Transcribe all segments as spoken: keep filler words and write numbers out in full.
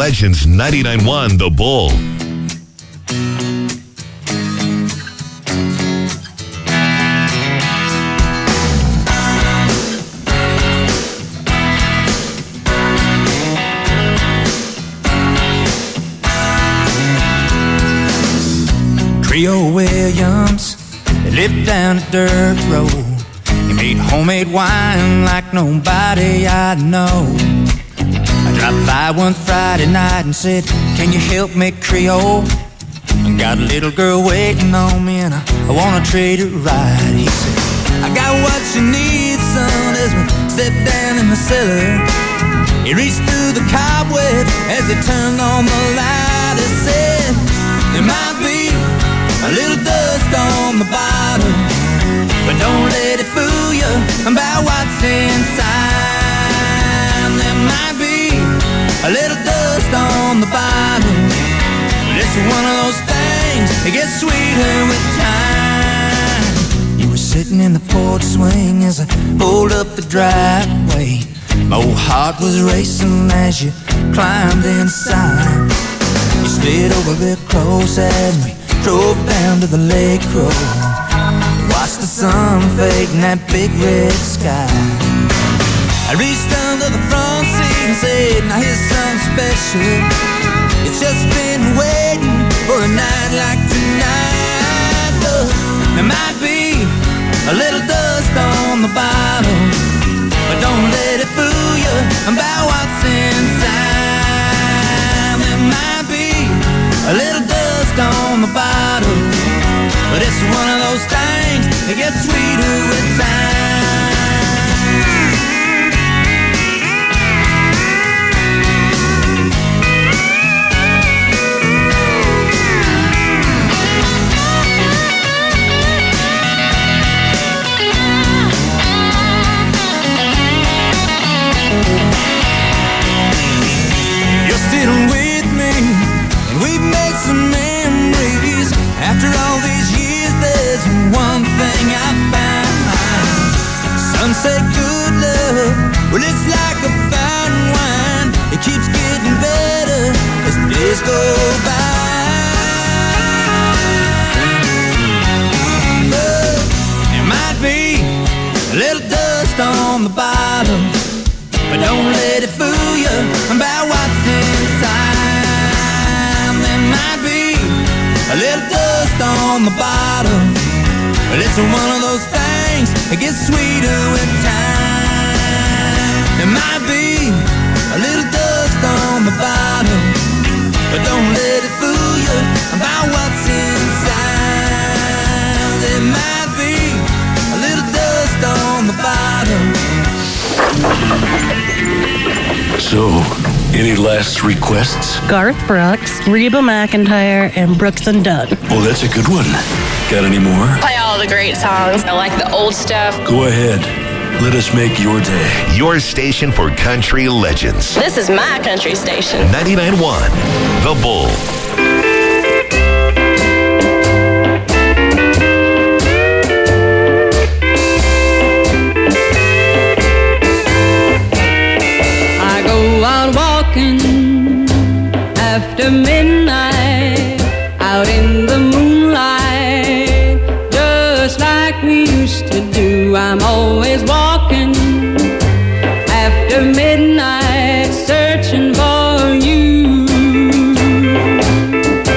Legends ninety-nine point one The Bull. Trio Williams, they lived down a dirt road. He made homemade wine like nobody I know. I dropped by one Friday night and said, can you help me, Creole? I got a little girl waiting on me and I, I wanna treat her right. He said, I got what you need, son, as we stepped down in the cellar. He reached through the cobwebs as he turned on the light. He said, there might be a little dust on the bottom, but don't let it fool you about what's inside. There might be a little dust on the bottom, but it's one of those things that gets sweeter with time. You were sitting in the porch swing as I pulled up the driveway. My old heart was racing as you climbed inside. You slid over real close as we drove down to the lake road. Watched the sun fade in that big red sky. I reached under the front seat and said, now here's something special. It's just been waiting for a night like tonight. Look, there might be a little dust on the bottom, but don't let it fool you about what's inside. There might be a little dust on the bottom, but it's one of those things that gets sweeter with time. You're still with me, and we've made some memories. After all these years, there's one thing I found. Some say good love, well, it's like a fine wine. It keeps getting better as the days go by. But there might be a little dust on the bottom, but don't let it fool you about what's inside. There might be a little dust on the bottom, but it's one of those things that gets sweeter with time. There might be a little dust on the bottom, but don't let it fool you about what's inside. There might be a little dust on the bottom. So, any last requests? Garth Brooks, Reba McEntire, and Brooks and Dunn. Oh, that's a good one. Got any more? Play all the great songs. I like the old stuff. Go ahead. Let us make your day. Your station for country legends. This is my country station. ninety-nine point one The Bull. Out walking after midnight, out in the moonlight, just like we used to do. I'm always walking after midnight, searching for you.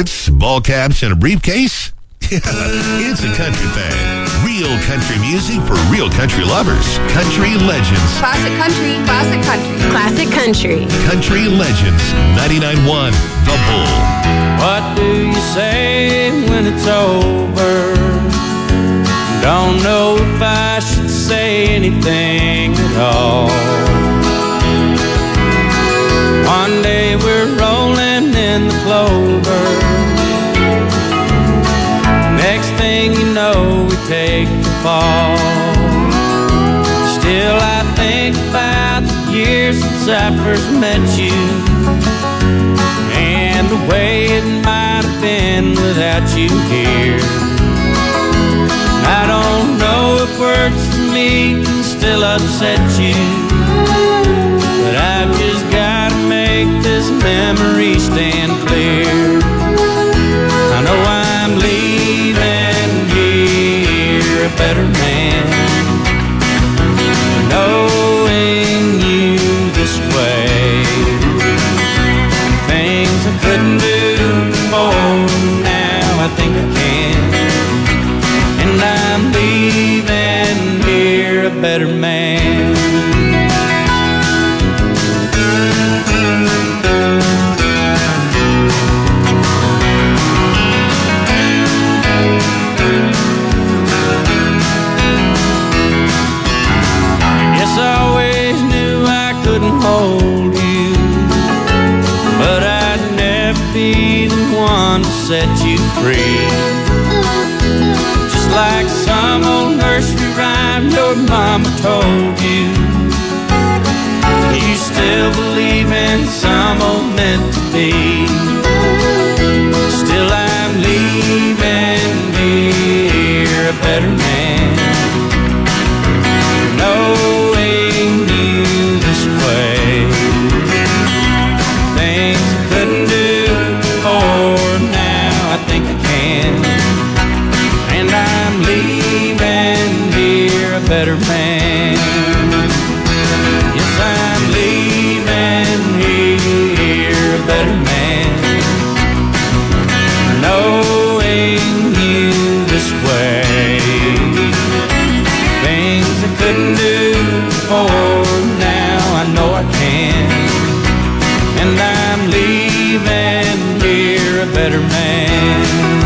hats, ball caps, and a briefcase? Yeah, it's a country thing. Real country music for real country lovers. Country Legends. Classic country. Classic country. Classic country. Country Legends. ninety-nine point one The Bull. What do you say when it's over? Don't know if I should say anything at all. One day we're rolling in the clover. Next thing you know, we take the fall. Still I think about the years since I first met you, and the way it might have been without you here. I don't know if words for me can still upset you, but I've just gotta make this memory stand clear. I know I'm leaving here a better man, knowing you this way. Things I couldn't do before, now I think I can. And I'm leaving here a better man. Yes, I always knew I couldn't hold you, but I'd never be the one to set you free. Just like some old nursery rhyme your mama told you, you still believe in some old meant to be. Still I'm leaving here a better man, knowing you this way. Things I couldn't do before, now I think I can. And I'm leaving here a better man. Yes, I'm leaving here a better man, knowing you this way. Things I couldn't do before, now I know I can. And I'm leaving here a better man.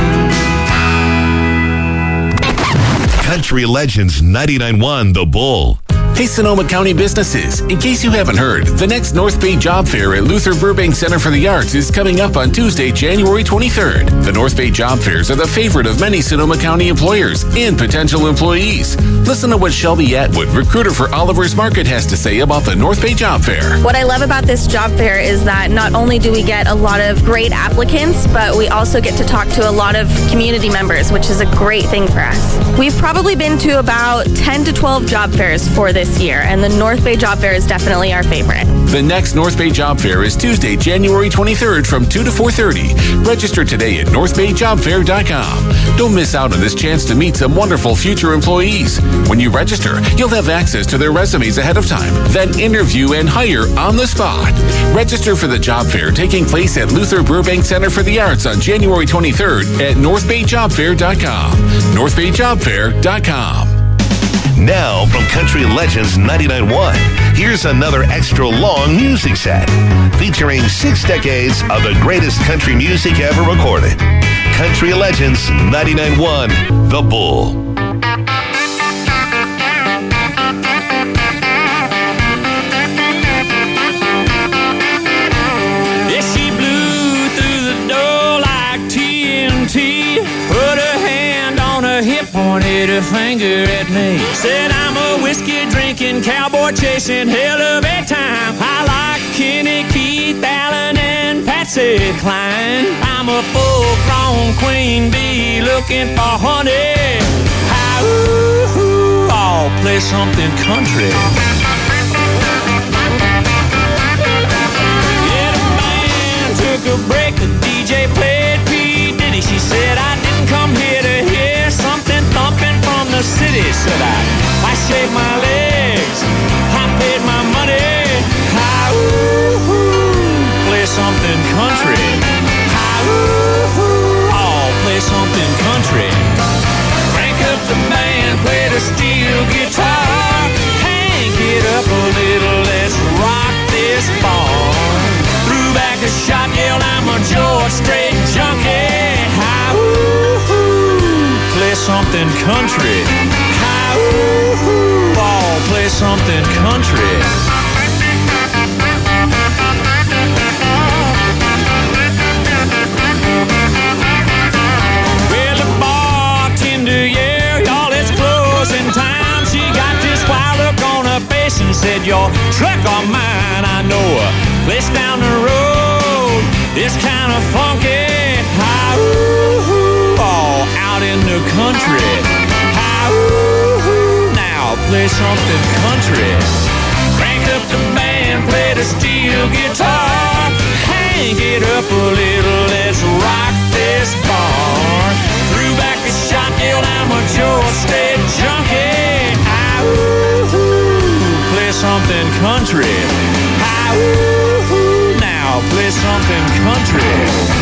Country Legends ninety-nine point one The Bull. Hey, Sonoma County businesses. In case you haven't heard, the next North Bay Job Fair at Luther Burbank Center for the Arts is coming up on Tuesday, January twenty-third. The North Bay Job Fairs are the favorite of many Sonoma County employers and potential employees. Listen to what Shelby Atwood, recruiter for Oliver's Market, has to say about the North Bay Job Fair. What I love about this job fair is that not only do we get a lot of great applicants, but we also get to talk to a lot of community members, which is a great thing for us. We've probably been to about ten to twelve job fairs for this year, and the North Bay Job Fair is definitely our favorite. The next North Bay Job Fair is Tuesday, January twenty-third from two to four thirty. Register today at north bay job fair dot com. Don't miss out on this chance to meet some wonderful future employees. When you register, you'll have access to their resumes ahead of time, then interview and hire on the spot. Register for the job fair taking place at Luther Burbank Center for the Arts on January twenty-third at north bay job fair dot com. north bay job fair dot com. Now from Country Legends ninety-nine point one, here's another extra long music set featuring six decades of the greatest country music ever recorded. Country Legends ninety-nine point one The Bull. Yeah, she blew through the door like T N T, put her hand on her hip, pointed her finger at me, said I'm a whiskey drinking, cowboy chasing hell of a time. I like Kenny, Keith, Allen, and Patsy Cline. I'm a full-grown queen bee looking for honey. Hi, ooh, ooh, I'll play something country. Yeah, the band took a break, the D J played P. Diddy. She said I didn't come here to hear something thumping from the city. Said I, I shaved my legs, I paid my money. Hi, ooh, ooh, play something country. Hi, ooh, ooh. something country. Hi-ooh, oh, play something country. Well, the bartender, yeah, y'all, it's closing time. She got this wild look on her face and said, your truck or mine, I know a place down the road. It's kind of funky. Hi-ooh, oh, out in the country. Hi-ooh, now play something country. Crank up the band, play the steel guitar. Hang it up a little, let's rock this bar. Threw back a shot, yelled, I'm a Georgia State junkie. Hi-ooh, play something country. Hi-ooh, now play something country.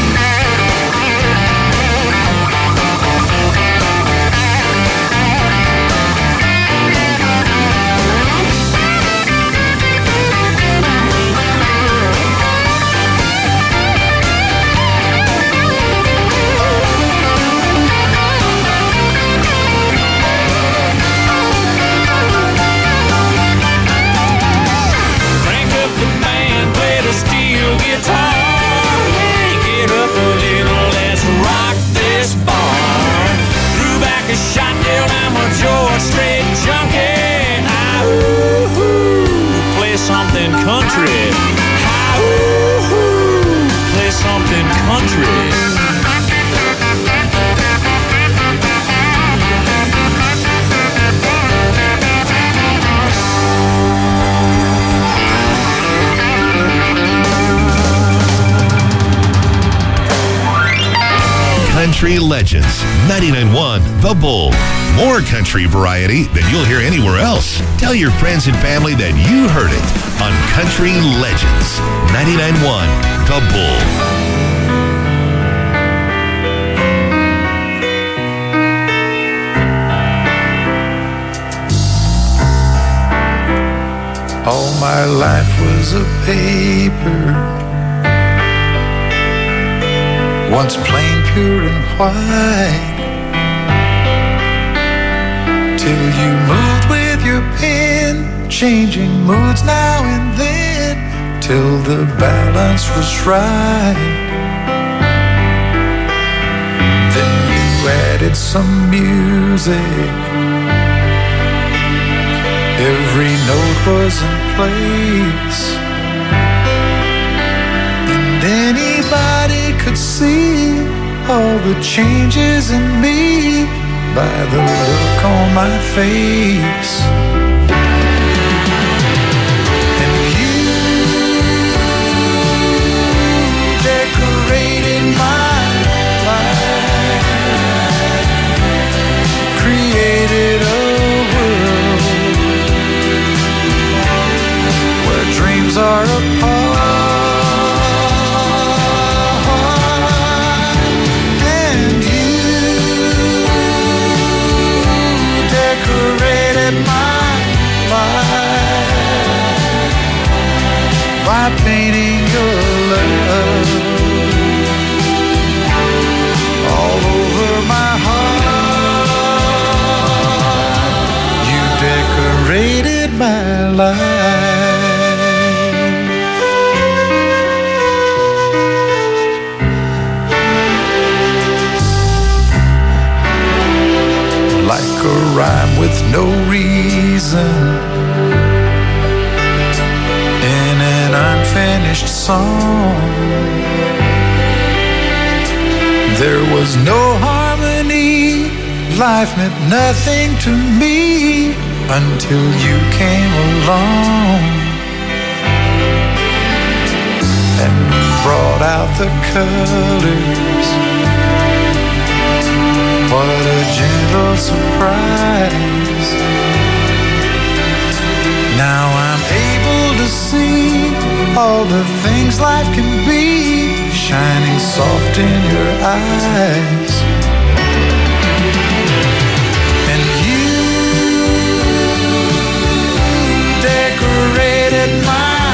Guitar, hang it up a little, let's rock this bar. Threw back a shot, yelled, I'm a Georgia Strait junkie. Hi-ooh, play something country. Hi-ooh, play something country. Country Legends, ninety-nine point one The Bull. More country variety than you'll hear anywhere else. Tell your friends and family that you heard it on Country Legends, ninety-nine point one The Bull. All my life was a paper, once plain, pure, and white, till you moved with your pen, changing moods now and then, till the balance was right. Then you added some music, every note was in place, and anybody could see all the changes in me by the look on my face. And you decorated my life, created a world where dreams are apart. By painting your love all over my heart, you decorated my life. Like a rhyme with no reason, unfinished song, there was no harmony, life meant nothing to me until you came along and brought out the colors. What a gentle surprise. Now I'm able to see all the things life can be, shining soft in your eyes. And you decorated my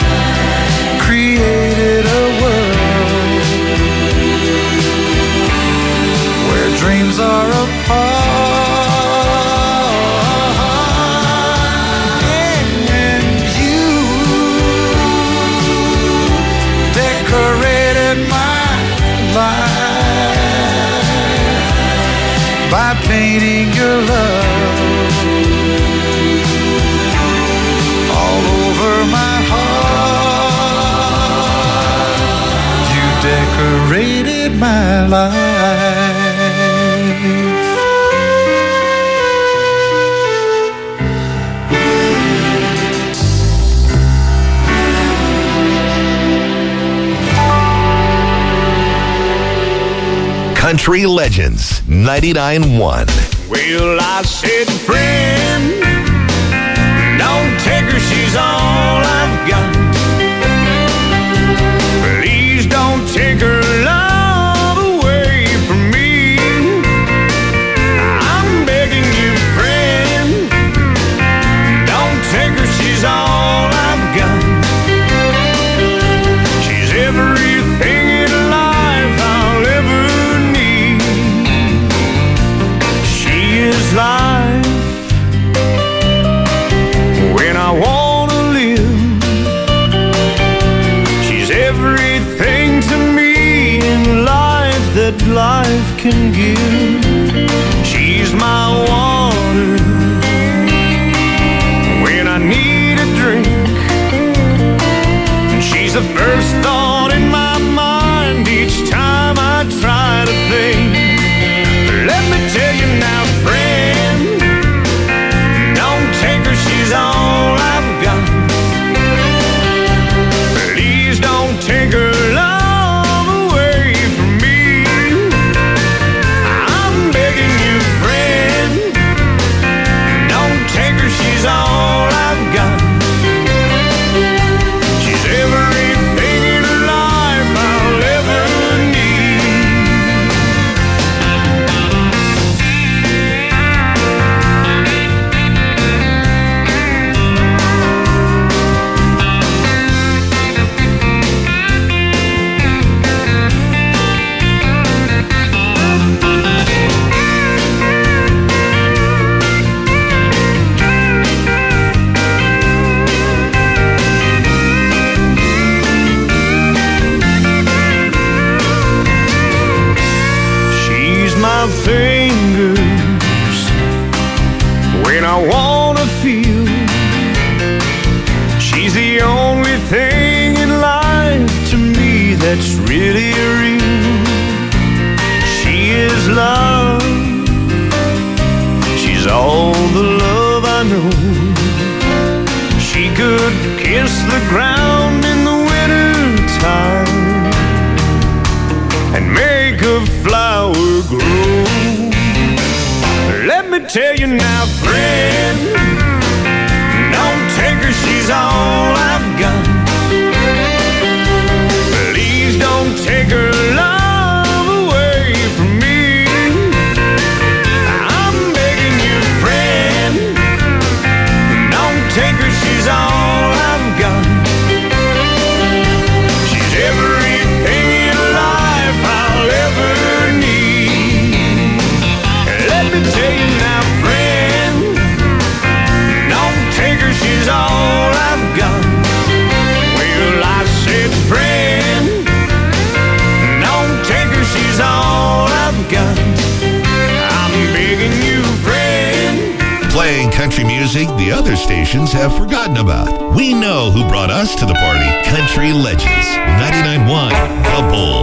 life, created a world love all over my heart. You decorated my life. Country Legends ninety-nine point one. Well, I said, friend, don't take her, she's all I've got. Please don't take her love away from me. I'm begging you, friend, don't take her, she's all I've got. She's everything in life I'll ever need. She is life when I wanna live. She's everything to me in life that life can give. She's my water when I need a drink, and she's the first thought in my mind each time I try to think. Let me tell you now, friend, don't take her, she's all I've got. Please don't take her love away from me. I'm begging you, friend, don't take her, she's all I've got. She's everything in life I'll ever need. She's my fingers when I wanna feel. She's the only thing in life to me that's really real. She is love. She's all the love I know. She could kiss the ground in the winter time and make a flower grow. Let me tell you now, friend, don't take her, she's all I've got. Please don't take her love away from me. I'm begging you, friend, don't take her, she's all I've got. She's everything in life I'll ever need. Let me tell you now, friend, don't take her, she's all I've got. Well, I said, friend, don't take her, she's all I've got. I'm begging you, friend. Playing country music the other stations have forgotten about. We know who brought us to the party. Country Legends ninety-nine point one, The Bull.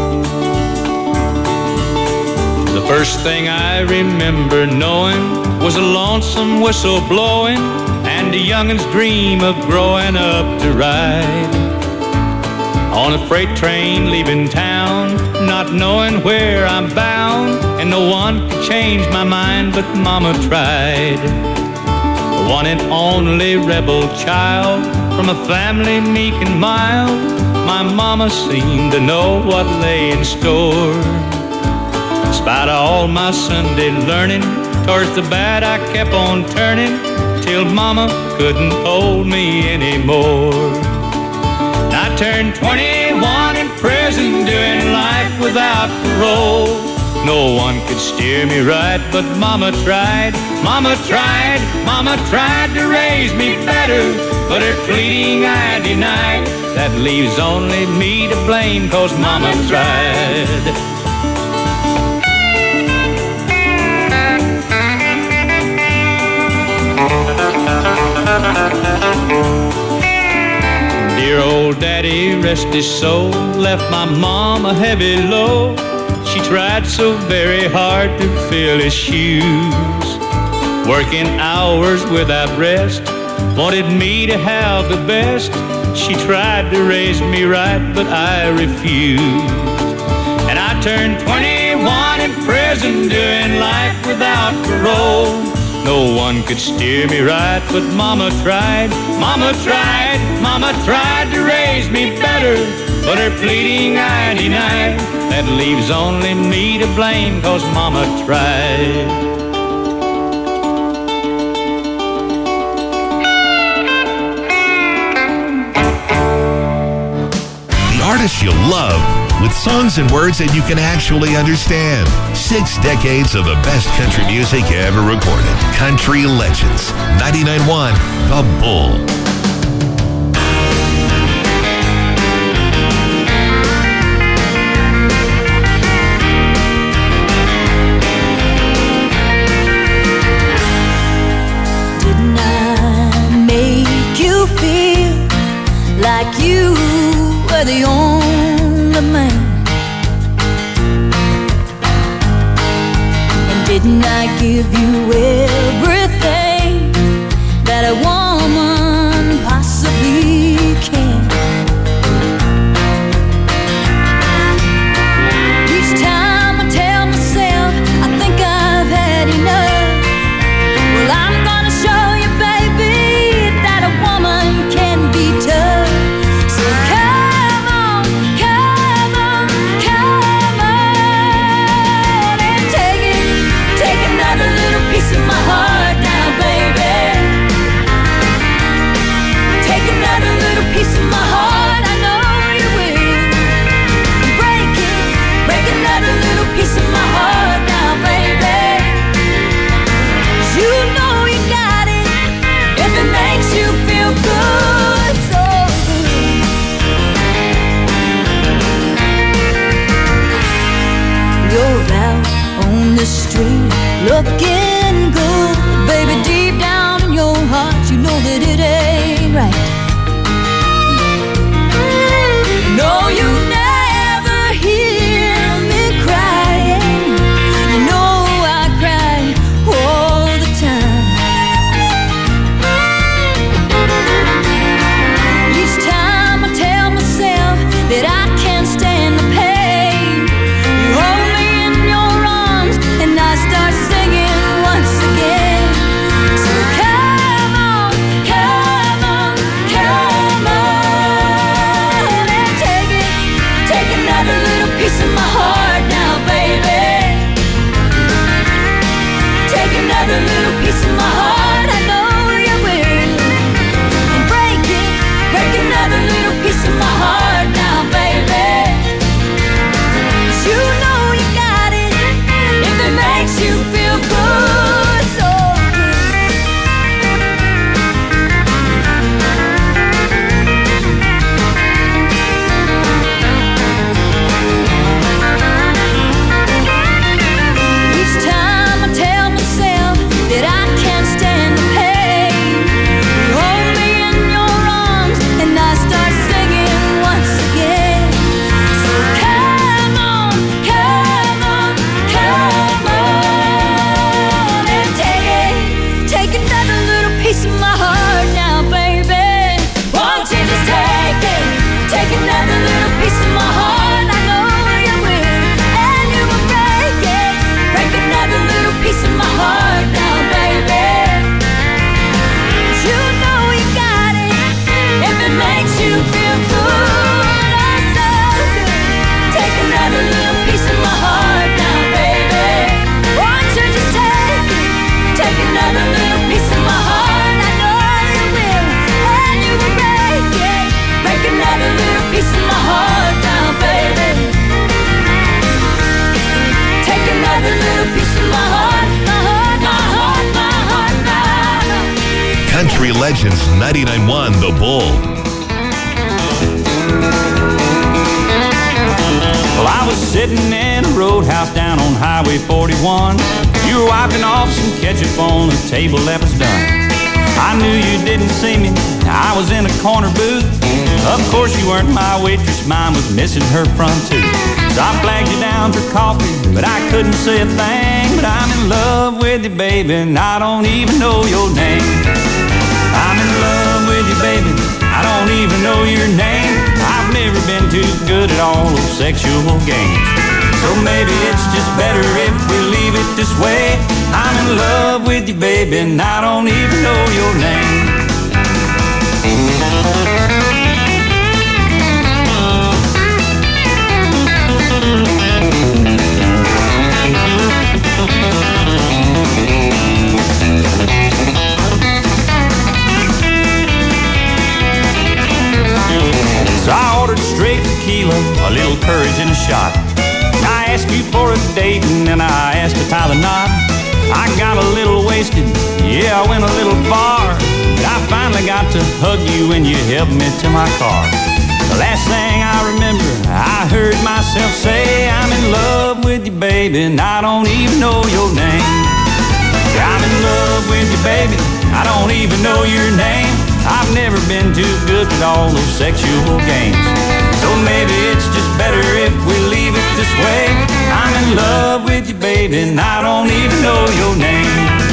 The first thing I remember knowing was a lonesome whistle blowing and a youngin's dream of growing up to ride on a freight train leaving town, not knowing where I'm bound, and no one could change my mind but Mama tried. The one and only rebel child from a family meek and mild, my mama seemed to know what lay in store. In spite of all my Sunday learning, towards the bad I kept on turning, till Mama couldn't hold me anymore. I turned twenty-one in prison, doing life without parole. No one could steer me right, but Mama tried, Mama tried, Mama tried to raise me better, but her pleading I denied. That leaves only me to blame, 'cause Mama tried. Dear old daddy, rest his soul, left my mom a heavy load. She tried so very hard to fill his shoes, working hours without rest, wanted me to have the best. She tried to raise me right, but I refused. And I turned twenty-one in prison, doing life without parole. No one could steer me right, but mama tried, mama tried, mama tried to raise me better, but her pleading I denied. That leaves only me to blame, 'cause mama tried. The artists you love, with songs and words that you can actually understand. Six decades of the best country music ever recorded. Country Legends. ninety-nine point one The Bull. Didn't I make you feel like you were the only man? And didn't I give you everything that a woman possibly can? Each time I tell myself I think I've had enough, well, I'm gonna show you, baby, that a woman can be tough. So come on, come on, come on, and take it, take another little piece of my heart now, baby. Take another little piece of my heart, I know you will. Break it, break another little piece of my heart now, baby. You know you got it, if it makes you feel good, so good. You're out on the street looking good, baby, deep down in your heart you know that it ain't right. No, you never hear me crying, you know I cry all the time. Each time I tell myself that I can't stand the pain, you hold me in your arms and I start singing once again. So come on, come on, come on, and take it, take another little piece of my heart now, baby. Take another little piece of my heart, I know you will. And break it, break another little piece of my heart now, baby. 'Cause you know you got it, if it makes you feel good, so good. Each time I tell myself that I can't stand the pain, you hold me in your arms and I start singing once again. So come on, come on, come on, and take it, take another little piece of my heart now, baby. Won't you just take it, take another little piece of my heart, I know you will. And you will break it, break another little piece of my heart now, baby. 'Cause you know you got it, if it makes you feel good, oh so good. Take another little piece of my heart now, baby. Won't you just take it, take another little piece of my heart, I know you will. And you will break it, break another little piece of my heart now, baby. Take another little piece of my heart, my heart, my heart, my heart, my heart. Country Legends. ninety-nine point one The Bull. Well, I was sitting in a roadhouse down on Highway forty-one. You were wiping off some ketchup on a table that was done. I knew you didn't see me, I was in a corner booth. Of course you weren't my waitress, mine was missing her front tooth. So I flagged you down for coffee, but I couldn't say a thing. But I'm in love with you, baby, and I don't even know your name. I'm in love with you, baby, I don't even know your name. I've never been too good at all those sexual games. So maybe it's just better if we leave it this way. I'm in love with you, baby, and I don't even know your name. So I ordered straight tequila, a little courage and a shot. I asked you for a date and then I asked to tie the knot. I got a little wasted, yeah, I went a little far. But I finally got to hug you when you helped me to my car. The last thing I remember, I heard myself say, I'm in love with you, baby, and I don't even know your name. I'm in love with you, baby, I don't even know your name. I've never been too good at all those sexual games. So maybe it's just better if we leave it this way. I'm in love with you, baby, and I don't even know your name.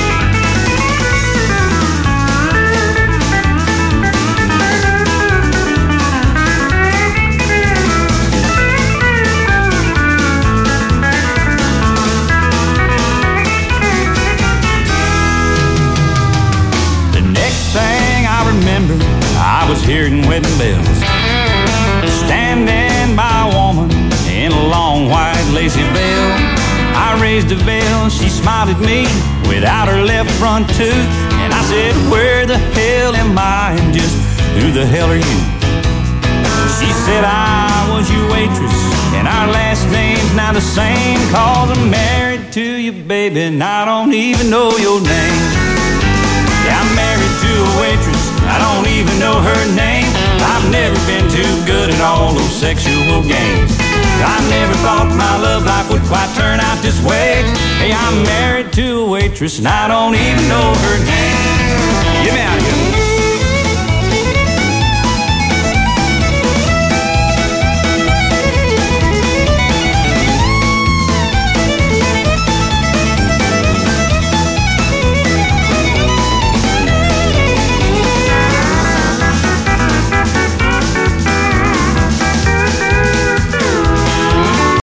I was hearing wedding bells, standing by a woman in a long white lacy veil. I raised a veil, she smiled at me without her left front tooth. And I said, where the hell am I and just who the hell are you? She said, I was your waitress and our last name's now the same. Cause I'm married to you, baby, and I don't even know your name. Yeah, I'm married to a waitress, I don't even know her name. I've never been too good at all those sexual games. I never thought my love life would quite turn out this way. Hey, I'm married to a waitress and I don't even know her name. Get me out of here.